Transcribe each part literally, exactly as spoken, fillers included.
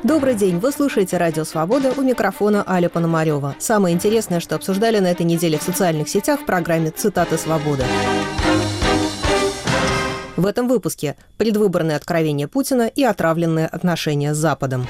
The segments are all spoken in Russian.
Добрый день, вы слушаете «Радио Свобода», у микрофона Аля Пономарева. Самое интересное, что обсуждали на этой неделе в социальных сетях в программе «Цитаты свободы». В этом выпуске предвыборные откровения Путина и отравленные отношения с Западом.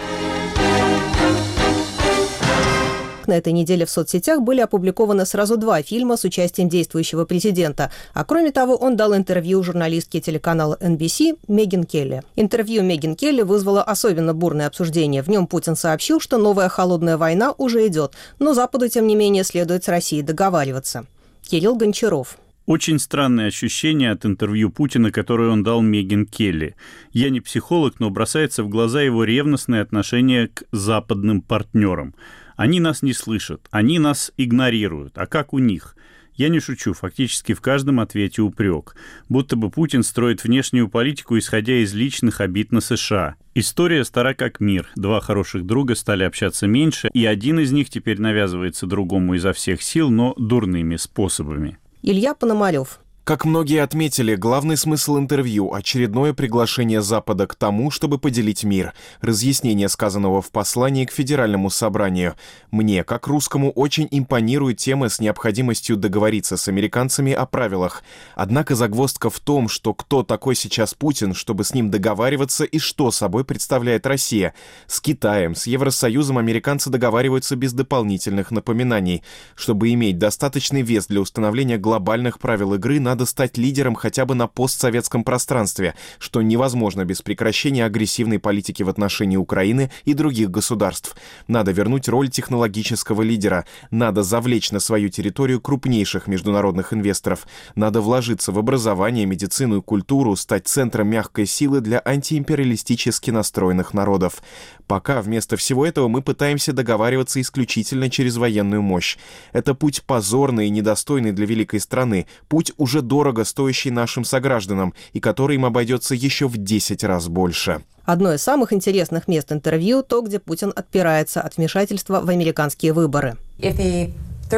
На этой неделе в соцсетях были опубликованы сразу два фильма с участием действующего президента. А кроме того, он дал интервью журналистке телеканала эн би си Меган Келли. Интервью Меган Келли вызвало особенно бурное обсуждение. В нем Путин сообщил, что новая холодная война уже идет, но Западу, тем не менее, следует с Россией договариваться. Кирилл Гончаров. Очень странное ощущение от интервью Путина, которое он дал Меган Келли. Я не психолог, но бросается в глаза его ревностное отношение к западным партнерам. Они нас не слышат, они нас игнорируют. А как у них? Я не шучу, фактически в каждом ответе упрек. Будто бы Путин строит внешнюю политику, исходя из личных обид на США. История стара как мир. Два хороших друга стали общаться меньше, и один из них теперь навязывается другому изо всех сил, но дурными способами. Илья Пономарев. Как многие отметили, главный смысл интервью – очередное приглашение Запада к тому, чтобы поделить мир. Разъяснение сказанного в послании к Федеральному собранию. Мне, как русскому, очень импонирует тема с необходимостью договориться с американцами о правилах. Однако загвоздка в том, что кто такой сейчас Путин, чтобы с ним договариваться, и что собой представляет Россия. С Китаем, с Евросоюзом американцы договариваются без дополнительных напоминаний. Чтобы иметь достаточный вес для установления глобальных правил игры, надо Надо стать лидером хотя бы на постсоветском пространстве, что невозможно без прекращения агрессивной политики в отношении Украины и других государств. Надо вернуть роль технологического лидера. Надо завлечь на свою территорию крупнейших международных инвесторов. Надо вложиться в образование, медицину и культуру, стать центром мягкой силы для антиимпериалистически настроенных народов. Пока вместо всего этого мы пытаемся договариваться исключительно через военную мощь. Это путь позорный и недостойный для великой страны, путь уже дорого стоящий нашим согражданам, и который им обойдется еще в десять раз больше. Одно из самых интересных мест интервью – то, где Путин отпирается от вмешательства в американские выборы. Если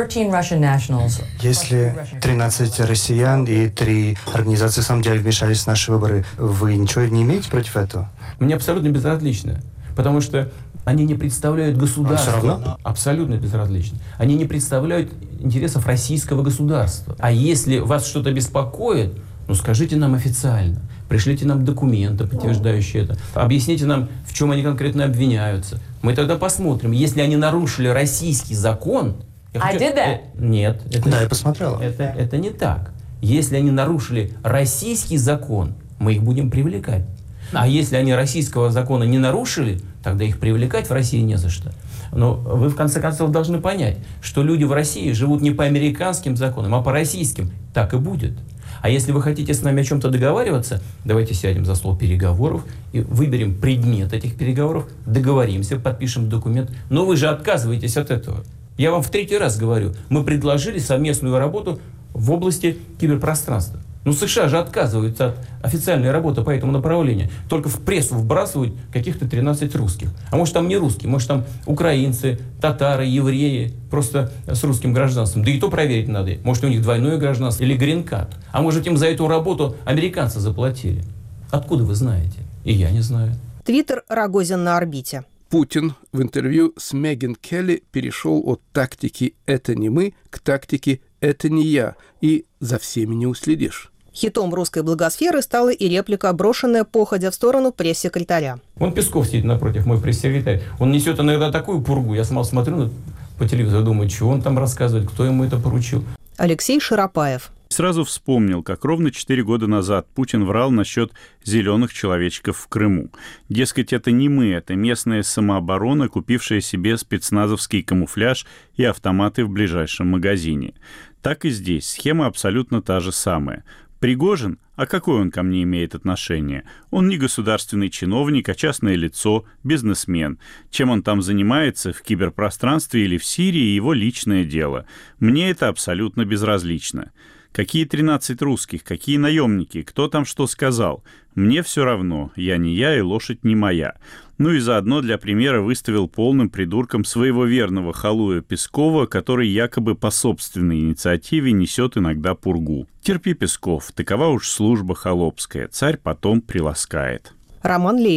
тринадцать россиян и три организации, на самом деле, вмешались в наши выборы, вы ничего не имеете против этого? Мне абсолютно безразлично, потому что они не представляют государства. А все равно? Абсолютно безразлично. Они не представляют интересов российского государства. А если вас что-то беспокоит, ну скажите нам официально. Пришлите нам документы, подтверждающие это. Объясните нам, в чем они конкретно обвиняются. Мы тогда посмотрим. Если они нарушили российский закон... I хочу... did that. Э, нет. Это, да, я посмотрела. Это, это не так. Если они нарушили российский закон, мы их будем привлекать. А если они российского закона не нарушили, тогда их привлекать в России не за что. Но вы, в конце концов, должны понять, что люди в России живут не по американским законам, а по российским. Так и будет. А если вы хотите с нами о чем-то договариваться, давайте сядем за стол переговоров и выберем предмет этих переговоров, договоримся, подпишем документ. Но вы же отказываетесь от этого. Я вам в третий раз говорю, мы предложили совместную работу в области киберпространства. Ну, США же отказываются от официальной работы по этому направлению. Только в прессу вбрасывают каких-то тринадцать русских. А может, там не русские, может, там украинцы, татары, евреи, просто с русским гражданством. Да и то проверить надо. Может, у них двойное гражданство или грин-карт. А может, им за эту работу американцы заплатили. Откуда вы знаете? И я не знаю. Твиттер Рогозин на орбите. Путин в интервью с Меган Келли перешел от тактики «это не мы» к тактике «это не я», и за всеми не уследишь. Хитом русской благосферы стала и реплика, брошенная походя в сторону пресс-секретаря. Вон Песков сидит напротив, мой пресс-секретарь. Он несет иногда такую пургу. Я сама смотрю по телевизору, думаю, чего он там рассказывает, кто ему это поручил. Алексей Широпаев. Сразу вспомнил, как ровно четыре года назад Путин врал насчет зеленых человечков в Крыму. Дескать, это не мы, это местная самооборона, купившая себе спецназовский камуфляж и автоматы в ближайшем магазине. Так и здесь, схема абсолютно та же самая. Пригожин? А какое он ко мне имеет отношение? Он не государственный чиновник, а частное лицо, бизнесмен. Чем он там занимается, в киберпространстве или в Сирии, его личное дело. Мне это абсолютно безразлично. Какие тринадцать русских, какие наемники, кто там что сказал? Мне все равно, я не я и лошадь не моя. Ну и заодно для примера выставил полным придурком своего верного халуя Пескова, который якобы по собственной инициативе несет иногда пургу. Терпи, Песков, такова уж служба холопская, царь потом приласкает. Роман Лейбов.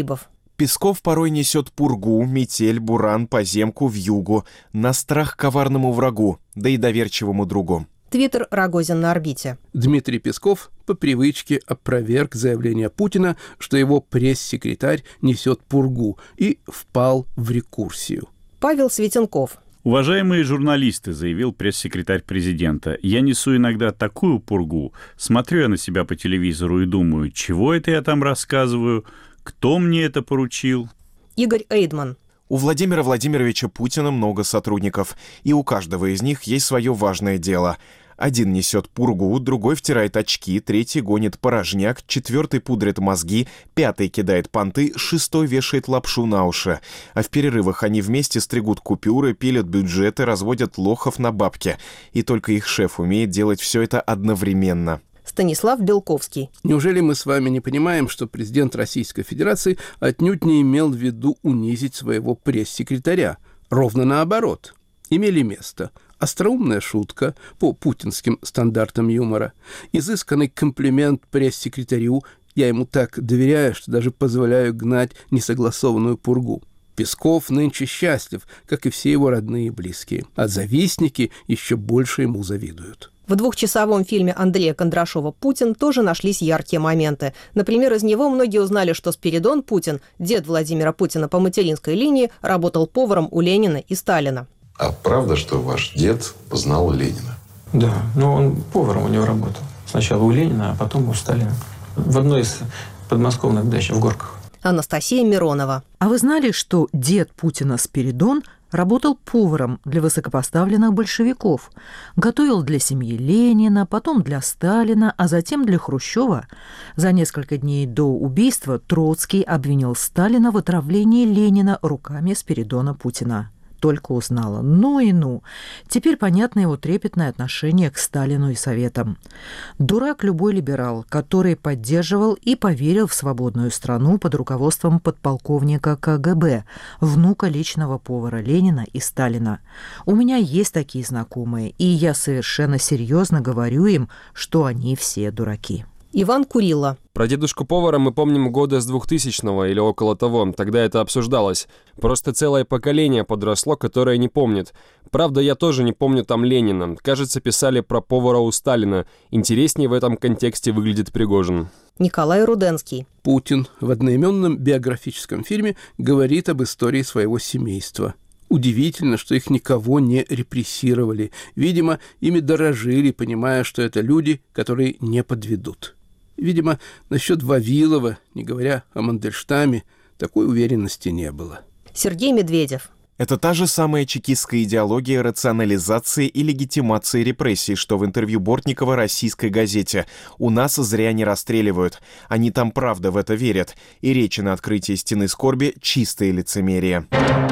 Песков порой несет пургу, метель, буран, поземку, вьюгу, на страх коварному врагу, да и доверчивому другу. Твиттер Рогозин на орбите. Дмитрий Песков по привычке опроверг заявление Путина, что его пресс-секретарь несет пургу, и впал в рекурсию. Павел Светенков. Уважаемые журналисты, заявил пресс-секретарь президента, я несу иногда такую пургу, смотрю я на себя по телевизору и думаю, чего это я там рассказываю, кто мне это поручил? Игорь Эйдман. У Владимира Владимировича Путина много сотрудников, и у каждого из них есть свое важное дело. Один несет пургу, другой втирает очки, третий гонит порожняк, четвертый пудрит мозги, пятый кидает понты, шестой вешает лапшу на уши. А в перерывах они вместе стригут купюры, пилят бюджеты, разводят лохов на бабки. И только их шеф умеет делать все это одновременно. Станислав Белковский. Неужели мы с вами не понимаем, что президент Российской Федерации отнюдь не имел в виду унизить своего пресс-секретаря? Ровно наоборот. Имели место остроумная шутка по путинским стандартам юмора, изысканный комплимент пресс-секретарю, я ему так доверяю, что даже позволяю гнать несогласованную пургу. Песков нынче счастлив, как и все его родные и близкие, а завистники еще больше ему завидуют. В двухчасовом фильме Андрея Кондрашова «Путин» тоже нашлись яркие моменты. Например, из него многие узнали, что Спиридон Путин, дед Владимира Путина по материнской линии, работал поваром у Ленина и Сталина. А правда, что ваш дед знал Ленина? Да, но он поваром у него работал. Сначала у Ленина, а потом у Сталина. В одной из подмосковных дач в Горках. Анастасия Миронова. А вы знали, что дед Путина Спиридон работал поваром для высокопоставленных большевиков? Готовил для семьи Ленина, потом для Сталина, а затем для Хрущева. За несколько дней до убийства Троцкий обвинил Сталина в отравлении Ленина руками Спиридона Путина. Только узнала. Ну и ну. Теперь понятно его трепетное отношение к Сталину и Советам. Дурак любой либерал, который поддерживал и поверил в свободную страну под руководством подполковника ка гэ бэ, внука личного повара Ленина и Сталина. У меня есть такие знакомые, и я совершенно серьезно говорю им, что они все дураки. Иван Курило. Про дедушку-повара мы помним года с двухтысячного или около того, тогда это обсуждалось. Просто целое поколение подросло, которое не помнит. Правда, я тоже не помню там Ленина. Кажется, писали про повара у Сталина. Интереснее в этом контексте выглядит Пригожин. Николай Руденский. Путин в одноименном биографическом фильме говорит об истории своего семейства. Удивительно, что их никого не репрессировали. Видимо, ими дорожили, понимая, что это люди, которые не подведут. Видимо, насчет Вавилова, не говоря о Мандельштаме, такой уверенности не было. Сергей Медведев. Это та же самая чекистская идеология рационализации и легитимации репрессий, что в интервью Бортникова российской газете. У нас зря не расстреливают. Они там правда в это верят. И речи на открытии стены скорби — чистое лицемерие.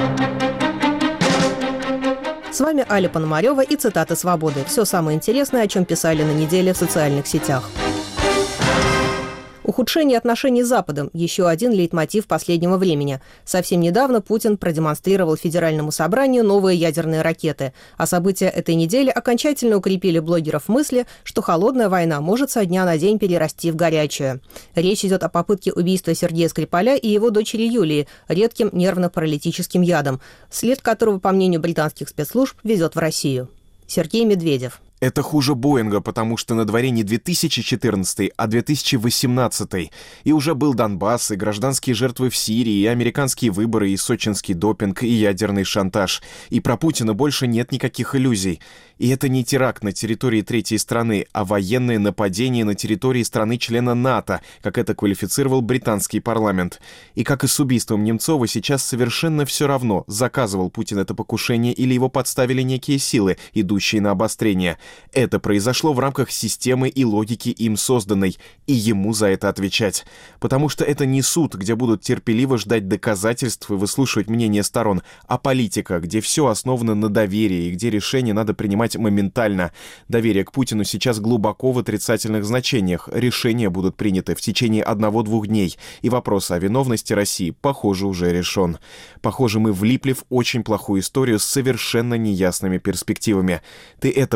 С вами Аля Пономарёва и цитаты «Свободы». Все самое интересное, о чем писали на неделе в социальных сетях. Ухудшение отношений с Западом – еще один лейтмотив последнего времени. Совсем недавно Путин продемонстрировал Федеральному собранию новые ядерные ракеты. А события этой недели окончательно укрепили блогеров в мысли, что холодная война может со дня на день перерасти в горячую. Речь идет о попытке убийства Сергея Скрипаля и его дочери Юлии редким нервно-паралитическим ядом, след которого, по мнению британских спецслужб, везет в Россию. Сергей Медведев. Это хуже Боинга, потому что на дворе не две тысячи четырнадцатый, а две тысячи восемнадцатый. И уже был Донбасс, и гражданские жертвы в Сирии, и американские выборы, и сочинский допинг, и ядерный шантаж. И про Путина больше нет никаких иллюзий. И это не теракт на территории третьей страны, а военное нападение на территории страны-члена НАТО, как это квалифицировал британский парламент. И как и с убийством Немцова, сейчас совершенно все равно, заказывал Путин это покушение или его подставили некие силы, идущие на обострение. Это произошло в рамках системы и логики им созданной, и ему за это отвечать. Потому что это не суд, где будут терпеливо ждать доказательств и выслушивать мнение сторон, а политика, где все основано на доверии и где решения надо принимать моментально. Доверие к Путину сейчас глубоко в отрицательных значениях. Решения будут приняты в течение одного-двух дней, и вопрос о виновности России, похоже, уже решен. Похоже, мы влипли в очень плохую историю с совершенно неясными перспективами. Ты этого хотел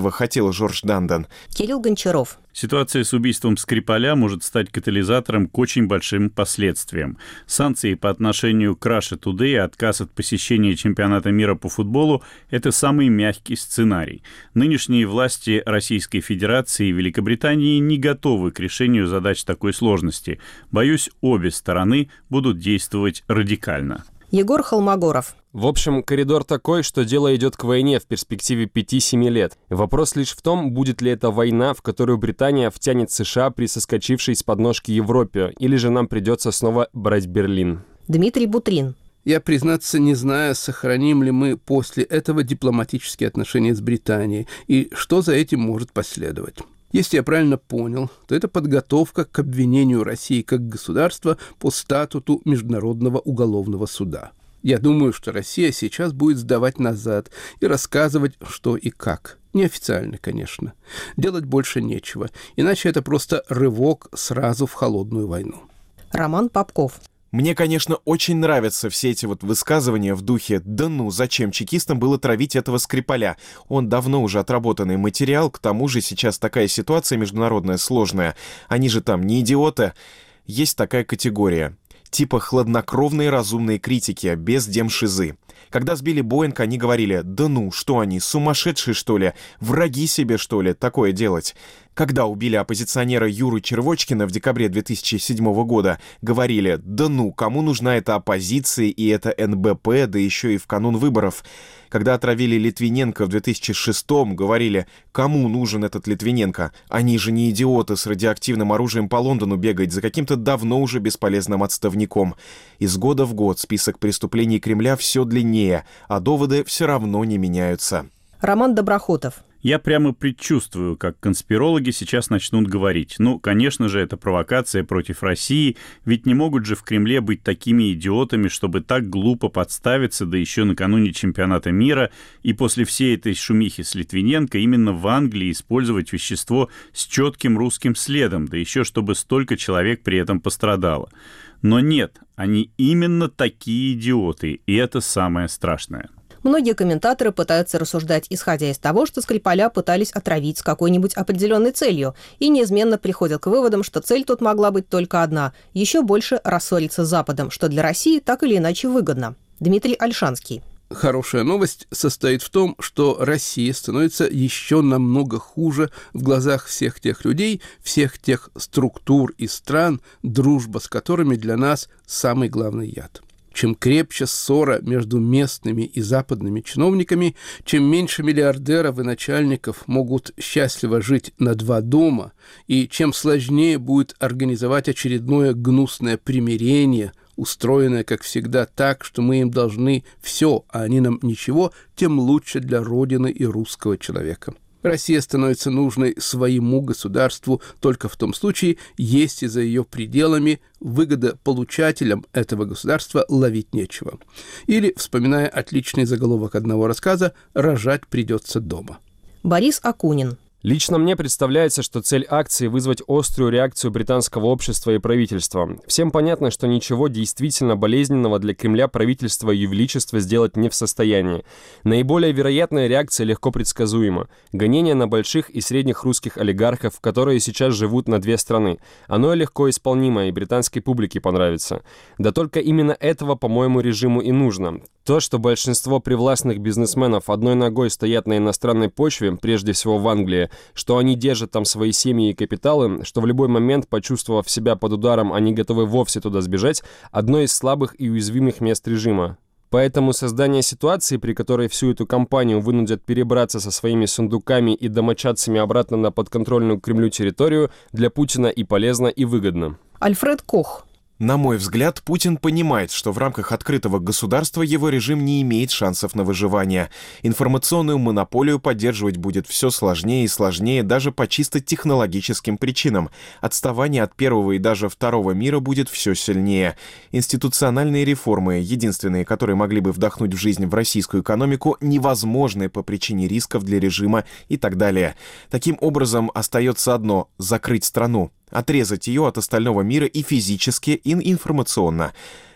сообщил Жорж Данден. Кирилл Гончаров. Ситуация с убийством Скрипаля может стать катализатором к очень большим последствиям. Санкции по отношению к Russia Today и отказ от посещения чемпионата мира по футболу – это самый мягкий сценарий. Нынешние власти Российской Федерации и Великобритании не готовы к решению задач такой сложности. Боюсь, обе стороны будут действовать радикально. Егор Холмогоров. В общем, коридор такой, что дело идет к войне в перспективе пяти-семи лет. Вопрос лишь в том, будет ли это война, в которую Британия втянет США при соскочившей с подножки Европе, или же нам придется снова брать Берлин. Дмитрий Бутрин. Я, признаться, не знаю, сохраним ли мы после этого дипломатические отношения с Британией и что за этим может последовать. Если я правильно понял, то это подготовка к обвинению России как государства по статуту Международного уголовного суда. Я думаю, что Россия сейчас будет сдавать назад и рассказывать, что и как. Неофициально, конечно. Делать больше нечего, иначе это просто рывок сразу в холодную войну. Роман Попков. Мне, конечно, очень нравятся все эти вот высказывания в духе «да ну, зачем чекистам было травить этого Скрипаля? Он давно уже отработанный материал, к тому же сейчас такая ситуация международная сложная. Они же там не идиоты». Есть такая категория. Типа хладнокровные разумные критики, без демшизы. Когда сбили Боинг, они говорили «да ну, что они, сумасшедшие, что ли? Враги себе, что ли, такое делать?» Когда убили оппозиционера Юру Червочкина в декабре две тысячи седьмого года, говорили «да ну, кому нужна эта оппозиция и это эн бэ пэ, да еще и в канун выборов». Когда отравили Литвиненко в две тысячи шестом, говорили «кому нужен этот Литвиненко? Они же не идиоты с радиоактивным оружием по Лондону бегать за каким-то давно уже бесполезным отставником». Из года в год список преступлений Кремля все длиннее, а доводы все равно не меняются. Роман Доброхотов. Я прямо предчувствую, как конспирологи сейчас начнут говорить. Ну, конечно же, это провокация против России, ведь не могут же в Кремле быть такими идиотами, чтобы так глупо подставиться, да еще накануне чемпионата мира, и после всей этой шумихи с Литвиненко именно в Англии использовать вещество с четким русским следом, да еще чтобы столько человек при этом пострадало. Но нет, они именно такие идиоты, и это самое страшное. Многие комментаторы пытаются рассуждать, исходя из того, что Скрипаля пытались отравить с какой-нибудь определенной целью, и неизменно приходят к выводам, что цель тут могла быть только одна – еще больше рассориться с Западом, что для России так или иначе выгодно. Дмитрий Ольшанский. Хорошая новость состоит в том, что Россия становится еще намного хуже в глазах всех тех людей, всех тех структур и стран, дружба с которыми для нас самый главный яд. Чем крепче ссора между местными и западными чиновниками, чем меньше миллиардеров и начальников могут счастливо жить на два дома, и чем сложнее будет организовать очередное гнусное примирение, устроенное, как всегда, так, что мы им должны все, а они нам ничего, тем лучше для Родины и русского человека. Россия становится нужной своему государству только в том случае, если за ее пределами выгодополучателям этого государства ловить нечего. Или, вспоминая отличный заголовок одного рассказа, «рожать придется дома». Борис Акунин. Лично мне представляется, что цель акции – вызвать острую реакцию британского общества и правительства. Всем понятно, что ничего действительно болезненного для Кремля правительство и Ее Величество сделать не в состоянии. Наиболее вероятная реакция легко предсказуема. Гонение на больших и средних русских олигархов, которые сейчас живут на две страны. Оно легко исполнимо и британской публике понравится. Да только именно этого, по-моему, режиму и нужно. То, что большинство привластных бизнесменов одной ногой стоят на иностранной почве, прежде всего в Англии, что они держат там свои семьи и капиталы, что в любой момент, почувствовав себя под ударом, они готовы вовсе туда сбежать, одно из слабых и уязвимых мест режима. Поэтому создание ситуации, при которой всю эту компанию вынудят перебраться со своими сундуками и домочадцами обратно на подконтрольную Кремлю территорию, для Путина и полезно, и выгодно. Альфред Кох. На мой взгляд, Путин понимает, что в рамках открытого государства его режим не имеет шансов на выживание. Информационную монополию поддерживать будет все сложнее и сложнее даже по чисто технологическим причинам. Отставание от первого и даже второго мира будет все сильнее. Институциональные реформы, единственные, которые могли бы вдохнуть в жизнь в российскую экономику, невозможны по причине рисков для режима и так далее. Таким образом, остается одно – закрыть страну. Отрезать ее от остального мира и физически, и информационно.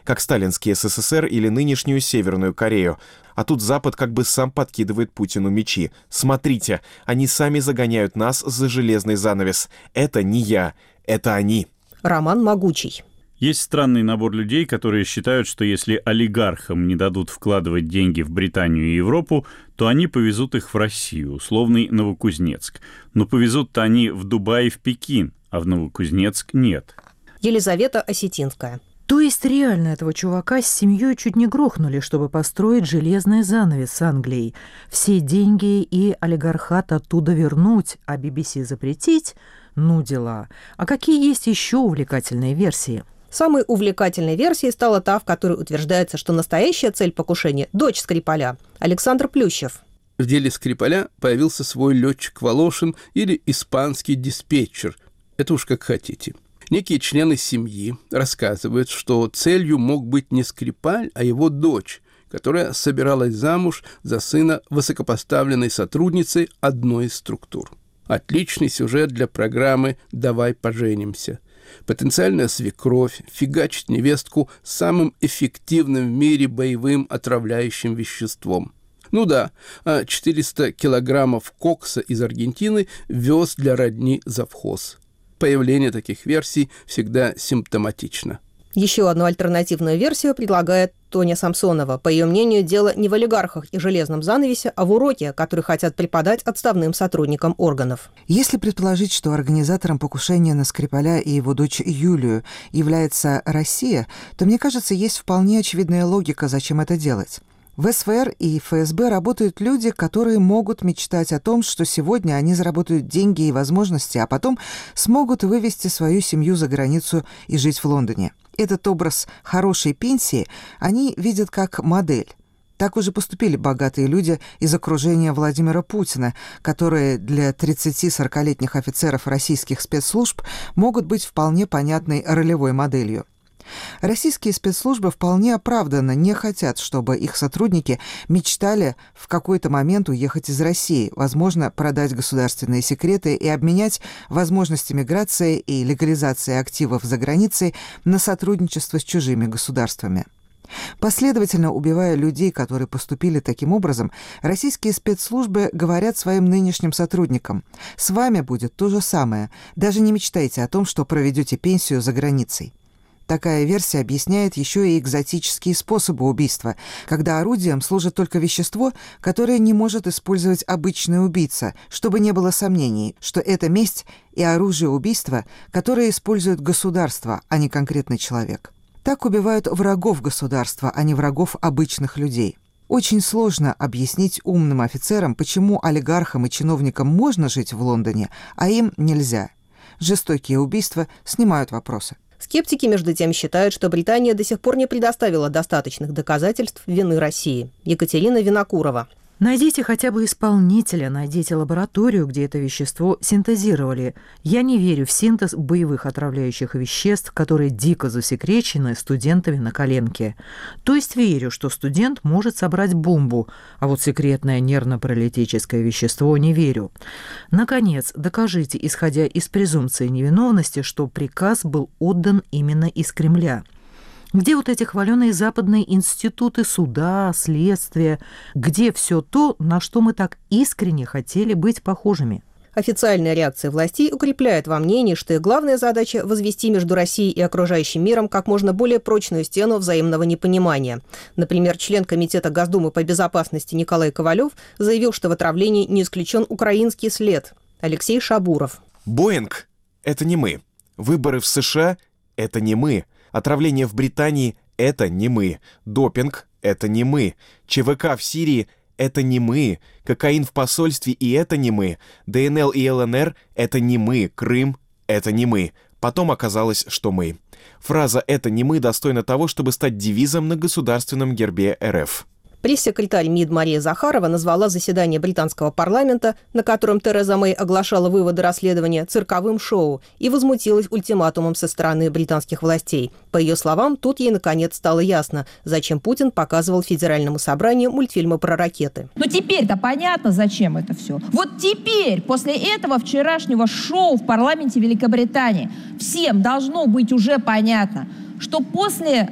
как сталинский СССР или нынешнюю Северную Корею. А тут Запад как бы сам подкидывает Путину мячи. Смотрите, они сами загоняют нас за железный занавес. Это не я, это они. Роман Могучий. Есть странный набор людей, которые считают, что если олигархам не дадут вкладывать деньги в Британию и Европу, то они повезут их в Россию, условный Новокузнецк. Но повезут-то они в Дубай и в Пекин, а в Новокузнецк нет. Елизавета Осетинская. То есть реально этого чувака с семьей чуть не грохнули, чтобы построить железный занавес с Англией. Все деньги и олигархат оттуда вернуть, а би би си запретить? Ну дела. А какие есть еще увлекательные версии? Самой увлекательной версией стала та, в которой утверждается, что настоящая цель покушения – дочь Скрипаля, Александр Плющев. В деле Скрипаля появился свой летчик Волошин или испанский диспетчер. Это уж как хотите. Некие члены семьи рассказывают, что целью мог быть не Скрипаль, а его дочь, которая собиралась замуж за сына высокопоставленной сотрудницы одной из структур. Отличный сюжет для программы «Давай поженимся». Потенциальная свекровь фигачит невестку самым эффективным в мире боевым отравляющим веществом. Ну да, а четыреста килограммов кокса из Аргентины вез для родни завхоз. Появление таких версий всегда симптоматично. Еще одну альтернативную версию предлагает Тоня Самсонова. По ее мнению, дело не в олигархах и железном занавесе, а в уроке, который хотят преподать отставным сотрудникам органов. Если предположить, что организатором покушения на Скрипаля и его дочь Юлию является Россия, то, мне кажется, есть вполне очевидная логика, зачем это делать. В эс вэ эр и эф эс бэ работают люди, которые могут мечтать о том, что сегодня они заработают деньги и возможности, а потом смогут вывести свою семью за границу и жить в Лондоне. Этот образ хорошей пенсии они видят как модель. Так уже поступили богатые люди из окружения Владимира Путина, которые для тридцати-сорокалетних офицеров российских спецслужб могут быть вполне понятной ролевой моделью. Российские спецслужбы вполне оправданно не хотят, чтобы их сотрудники мечтали в какой-то момент уехать из России, возможно, продать государственные секреты и обменять возможности миграции и легализации активов за границей на сотрудничество с чужими государствами. Последовательно убивая людей, которые поступили таким образом, российские спецслужбы говорят своим нынешним сотрудникам: «С вами будет то же самое. Даже не мечтайте о том, что проведете пенсию за границей». Такая версия объясняет еще и экзотические способы убийства, когда орудием служит только вещество, которое не может использовать обычный убийца, чтобы не было сомнений, что это месть и оружие убийства, которое использует государство, а не конкретный человек. Так убивают врагов государства, а не врагов обычных людей. Очень сложно объяснить умным офицерам, почему олигархам и чиновникам можно жить в Лондоне, а им нельзя. Жестокие убийства снимают вопросы. Скептики, между тем, считают, что Британия до сих пор не предоставила достаточных доказательств вины России. Екатерина Винокурова. Найдите хотя бы исполнителя, найдите лабораторию, где это вещество синтезировали. Я не верю в синтез боевых отравляющих веществ, которые дико засекречены студентами на коленке. То есть верю, что студент может собрать бомбу, а вот секретное нервно-паралитическое вещество не верю. Наконец, докажите, исходя из презумпции невиновности, что приказ был отдан именно из Кремля. Где вот эти хваленые западные институты суда, следствия? Где все то, на что мы так искренне хотели быть похожими? Официальная реакция властей укрепляет во мнении, что их главная задача – возвести между Россией и окружающим миром как можно более прочную стену взаимного непонимания. Например, член Комитета Госдумы по безопасности Николай Ковалев заявил, что в отравлении не исключен украинский след. Алексей Шабуров. Боинг – это не мы. Выборы в США – это не мы. Отравление в Британии – это не мы. Допинг – это не мы. ЧВК в Сирии – это не мы. Кокаин в посольстве – и это не мы. дэ эн эл и эл эн эр – это не мы. Крым – это не мы. Потом оказалось, что мы. Фраза «это не мы» достойна того, чтобы стать девизом на государственном гербе эр эф. Пресс-секретарь МИД Мария Захарова назвала заседание британского парламента, на котором Тереза Мэй оглашала выводы расследования, цирковым шоу и возмутилась ультиматумом со стороны британских властей. По ее словам, тут ей наконец стало ясно, зачем Путин показывал Федеральному собранию мультфильмы про ракеты. Но теперь-то понятно, зачем это все. Вот теперь, после этого вчерашнего шоу в парламенте Великобритании, всем должно быть уже понятно, что после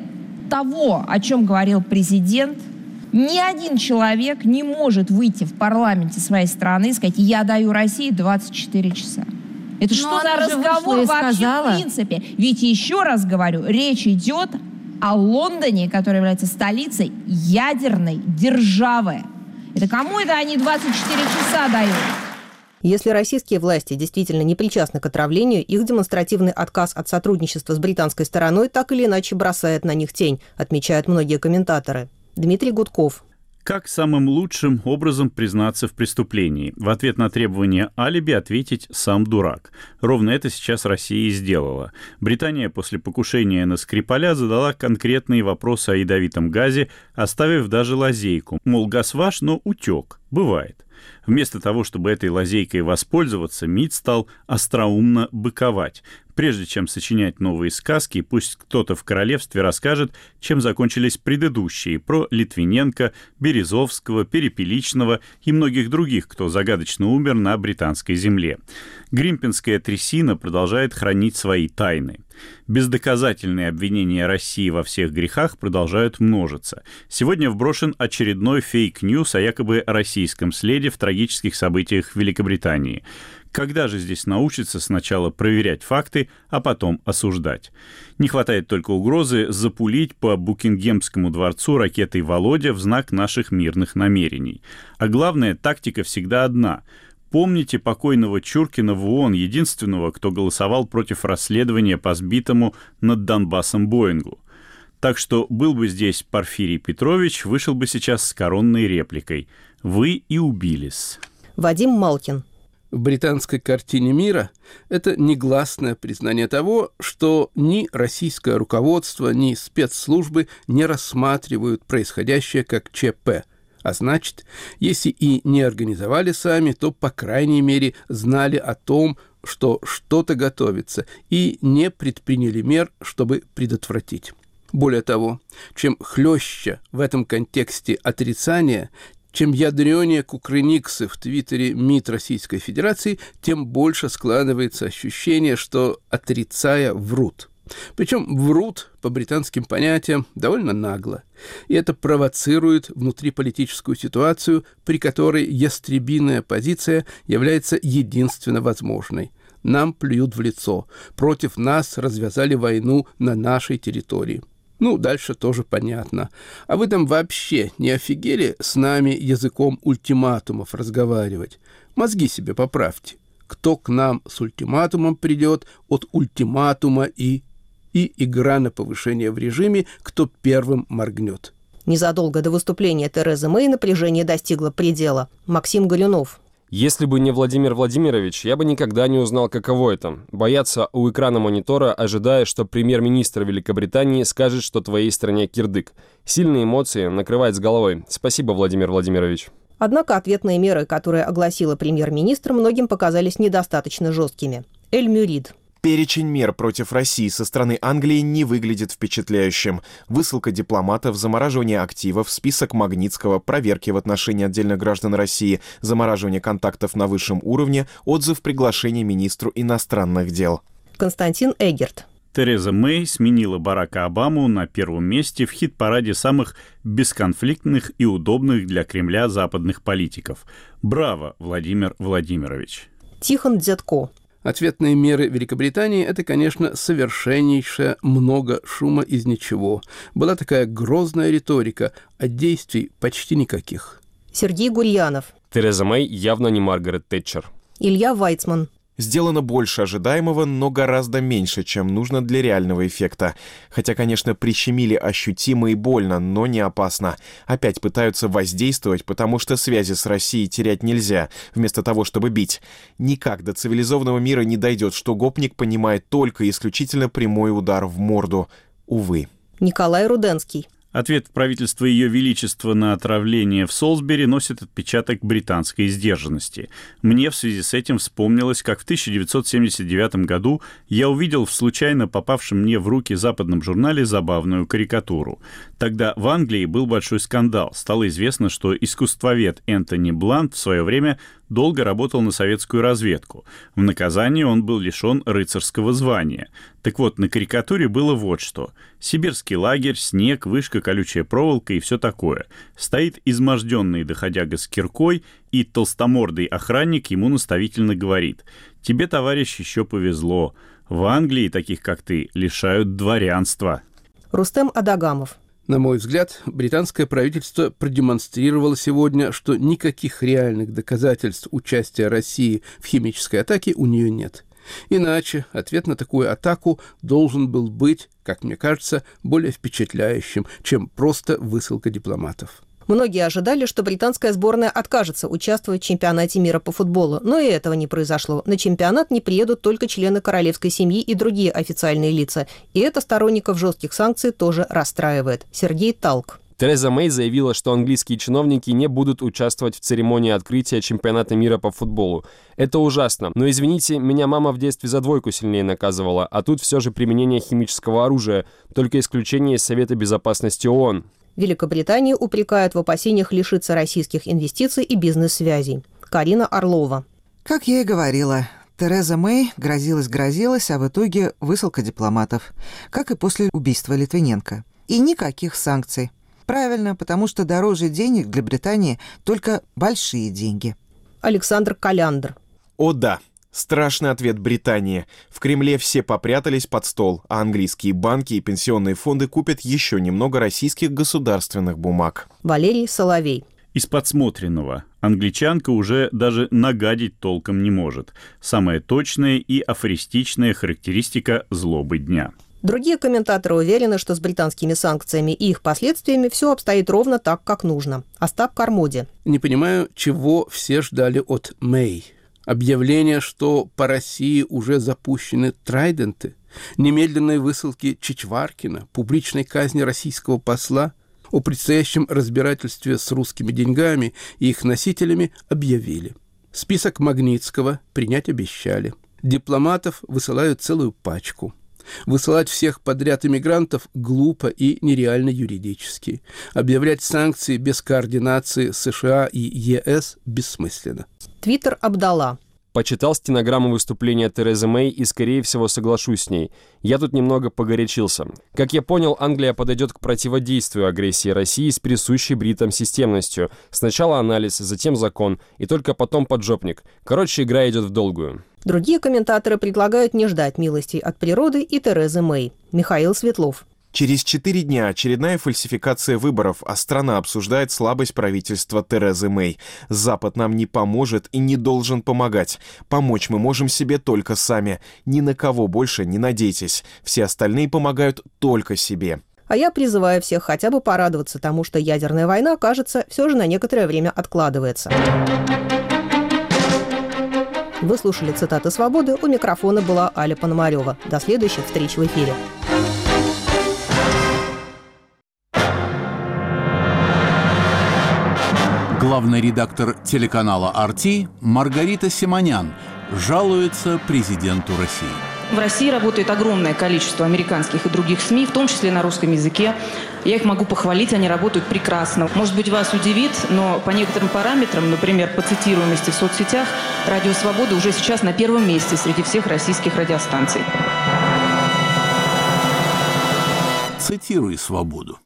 того, о чем говорил президент, ни один человек не может выйти в парламенте своей страны и сказать: я даю России двадцать четыре часа. Это Но что за она же разговор вышла и вообще сказала. в принципе? Ведь еще раз говорю, речь идет о Лондоне, который является столицей ядерной державы. Это кому это они двадцать четыре часа дают? Если российские власти действительно не причастны к отравлению, их демонстративный отказ от сотрудничества с британской стороной так или иначе бросает на них тень, отмечают многие комментаторы. Дмитрий Гудков. Как самым лучшим образом признаться в преступлении? В ответ на требование алиби ответить «сам дурак». Ровно это сейчас Россия и сделала. Британия после покушения на Скрипаля задала конкретные вопросы о ядовитом газе, оставив даже лазейку. Мол, газ ваш, но утек. Бывает. Вместо того, чтобы этой лазейкой воспользоваться, МИД стал остроумно быковать. Прежде чем сочинять новые сказки, пусть кто-то в королевстве расскажет, чем закончились предыдущие, про Литвиненко, Березовского, Перепеличного и многих других, кто загадочно умер на британской земле. Гримпинская трясина продолжает хранить свои тайны. Бездоказательные обвинения России во всех грехах продолжают множиться. Сегодня вброшен очередной фейк-ньюс о якобы российском следе в трагических событиях в Великобритании. Когда же здесь научатся сначала проверять факты, а потом осуждать? Не хватает только угрозы запулить по Букингемскому дворцу ракетой «Володя» в знак наших мирных намерений. А главное, тактика всегда одна. Помните покойного Чуркина в ООН, единственного, кто голосовал против расследования по сбитому над Донбассом Боингу. Так что был бы здесь Порфирий Петрович, вышел бы сейчас с коронной репликой: «Вы и убились». Вадим Малкин. В британской картине мира это негласное признание того, что ни российское руководство, ни спецслужбы не рассматривают происходящее как ЧП. А значит, если и не организовали сами, то, по крайней мере, знали о том, что что-то готовится, и не предприняли мер, чтобы предотвратить. Более того, чем хлеще в этом контексте отрицание, чем ядрёнее кукрыниксы в твиттере МИД Российской Федерации, тем больше складывается ощущение, что, отрицая, врут. Причем врут, по британским понятиям, довольно нагло. И это провоцирует внутриполитическую ситуацию, при которой ястребиная позиция является единственно возможной. Нам плюют в лицо. Против нас развязали войну на нашей территории. Ну, дальше тоже понятно. А вы там вообще не офигели с нами языком ультиматумов разговаривать? Мозги себе поправьте. Кто к нам с ультиматумом придет, от ультиматума и... и игра на повышение в режиме, кто первым моргнет. Незадолго до выступления Терезы Мэй напряжение достигло предела. Максим Горюнов. Если бы не Владимир Владимирович, я бы никогда не узнал, каково это – бояться у экрана монитора, ожидая, что премьер-министр Великобритании скажет, что твоей стране кирдык. Сильные эмоции накрывает с головой. Спасибо, Владимир Владимирович. Однако ответные меры, которые огласила премьер-министр, многим показались недостаточно жесткими. Эль Мюрид. Перечень мер против России со стороны Англии не выглядит впечатляющим. Высылка дипломатов, замораживание активов, список Магнитского, проверки в отношении отдельных граждан России, замораживание контактов на высшем уровне, отзыв приглашения министру иностранных дел. Константин Эгерт. Тереза Мэй сменила Барака Обаму на первом месте в хит-параде самых бесконфликтных и удобных для Кремля западных политиков. Браво, Владимир Владимирович. Тихон Дзятко. Ответные меры Великобритании – это, конечно, совершеннейшее много шума из ничего. Была такая грозная риторика, а действий почти никаких. Сергей Гурьянов. Тереза Мэй явно не Маргарет Тэтчер. Илья Вайцман. Сделано больше ожидаемого, но гораздо меньше, чем нужно для реального эффекта. Хотя, конечно, прищемили ощутимо и больно, но не опасно. Опять пытаются воздействовать, потому что связи с Россией терять нельзя, вместо того, чтобы бить. Никак до цивилизованного мира не дойдет, что гопник понимает только и исключительно прямой удар в морду. Увы. Николай Руденский. Ответ правительства Ее Величества на отравление в Солсбери носит отпечаток британской сдержанности. Мне в связи с этим вспомнилось, как в тысяча девятьсот семьдесят девятом году я увидел в случайно попавшем мне в руки западном журнале забавную карикатуру. Тогда в Англии был большой скандал. Стало известно, что искусствовед Энтони Блант в свое время долго работал на советскую разведку. В наказание он был лишен рыцарского звания. Так вот, на карикатуре было вот что. Сибирский лагерь, снег, вышка, колючая проволока и все такое. Стоит изможденный доходяга с киркой, и толстомордый охранник ему наставительно говорит: «Тебе, товарищ, еще повезло. В Англии таких, как ты, лишают дворянства». Рустем Адагамов. На мой взгляд, британское правительство продемонстрировало сегодня, что никаких реальных доказательств участия России в химической атаке у нее нет. Иначе ответ на такую атаку должен был быть, как мне кажется, более впечатляющим, чем просто высылка дипломатов. Многие ожидали, что британская сборная откажется участвовать в чемпионате мира по футболу, но и этого не произошло. На чемпионат не приедут только члены королевской семьи и другие официальные лица. И это сторонников жестких санкций тоже расстраивает. Сергей Талк. Тереза Мэй заявила, что английские чиновники не будут участвовать в церемонии открытия чемпионата мира по футболу. Это ужасно. Но, извините, меня мама в детстве за двойку сильнее наказывала, а тут все же применение химического оружия, только исключение из Совета безопасности ООН. Великобританию упрекают в опасениях лишиться российских инвестиций и бизнес-связей. Карина Орлова. Как я и говорила, Тереза Мэй грозилась-грозилась, а в итоге высылка дипломатов. Как и после убийства Литвиненко. И никаких санкций. Правильно, потому что дороже денег для Британии только большие деньги. Александр Коляндр. О да, страшный ответ Британии. В Кремле все попрятались под стол, а английские банки и пенсионные фонды купят еще немного российских государственных бумаг. Валерий Соловей. Из подсмотренного. Англичанка уже даже нагадить толком не может. Самая точная и афористичная характеристика злобы дня. Другие комментаторы уверены, что с британскими санкциями и их последствиями все обстоит ровно так, как нужно. Остап Кармоди. Не понимаю, чего все ждали от Мэй. Объявление, что по России уже запущены трайденты, немедленной высылки Чичваркина, публичной казни российского посла, о предстоящем разбирательстве с русскими деньгами и их носителями объявили. Список Магнитского принять обещали. Дипломатов высылают целую пачку. Высылать всех подряд иммигрантов глупо и нереально юридически. Объявлять санкции без координации США и ЕС бессмысленно. Твиттер Абдалла. Почитал стенограмму выступления Терезы Мэй и, скорее всего, соглашусь с ней. Я тут немного погорячился. Как я понял, Англия подойдет к противодействию агрессии России с присущей бритам системностью. Сначала анализ, затем закон, и только потом поджопник. Короче, игра идет в долгую. Другие комментаторы предлагают не ждать милостей от природы и Терезы Мэй. Михаил Светлов. Через четыре дня очередная фальсификация выборов, а страна обсуждает слабость правительства Терезы Мэй. Запад нам не поможет и не должен помогать. Помочь мы можем себе только сами. Ни на кого больше не надейтесь. Все остальные помогают только себе. А я призываю всех хотя бы порадоваться тому, что ядерная война, кажется, все же на некоторое время откладывается. Вы слушали цитаты «Свободы». У микрофона была Аля Пономарева. До следующих встреч в эфире. Главный редактор телеканала ар ти Маргарита Симонян жалуется президенту России. В России работает огромное количество американских и других СМИ, в том числе на русском языке. Я их могу похвалить, они работают прекрасно. Может быть, вас удивит, но по некоторым параметрам, например, по цитируемости в соцсетях, «Радио Свобода» уже сейчас на первом месте среди всех российских радиостанций. Цитируй «Свободу».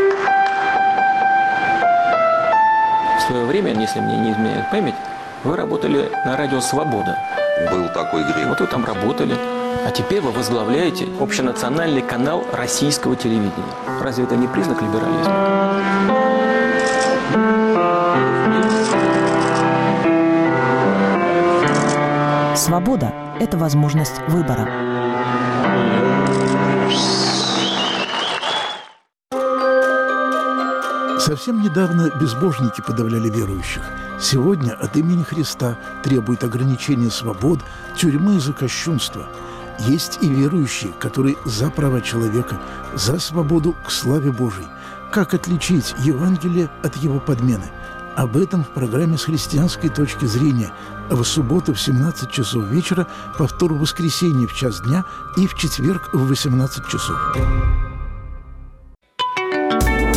В свое время, если мне не изменяет память, вы работали на радио «Свобода». Был такой грех. Вот вы там работали. А теперь вы возглавляете общенациональный канал российского телевидения. Разве это не признак либерализма? Свобода – это возможность выбора. Совсем недавно безбожники подавляли верующих. Сегодня от имени Христа требуют ограничения свобод, тюрьмы за кощунство. Есть и верующие, которые за права человека, за свободу к славе Божией. Как отличить Евангелие от его подмены? Об этом в программе «С христианской точки зрения» в субботу в семнадцать часов вечера, повтор в воскресенье в час дня и в четверг в восемнадцать часов.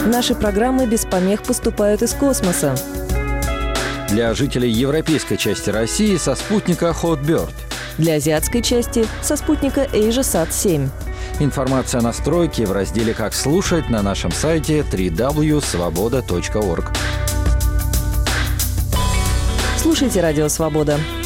Наши программы без помех поступают из космоса. Для жителей европейской части России со спутника Hotbird. Для азиатской части со спутника AsiaSat семь. Информация о настройке в разделе «Как слушать» на нашем сайте дабл-ю дабл ю дабл ю точка свобода точка орг. Слушайте «Радио Свобода».